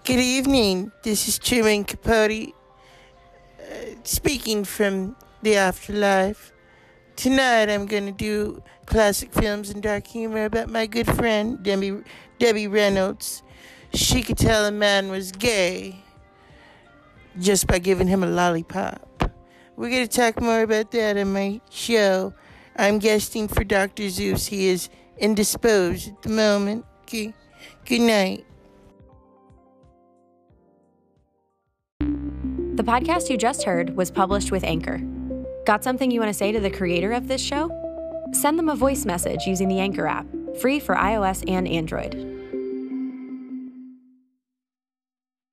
Good evening. This is Truman Capote, speaking from the afterlife. Tonight I'm going to do classic films and dark humor about my good friend, Debbie Reynolds. She could tell a man was gay just by giving him a lollipop. We're going to talk more about that on my show. I'm guesting for Dr. Zeus. He is indisposed at the moment. Okay. Good night. The podcast you just heard was published with Anchor. Got something you want to say to the creator of this show? Send them a voice message using the Anchor app, free for iOS and Android.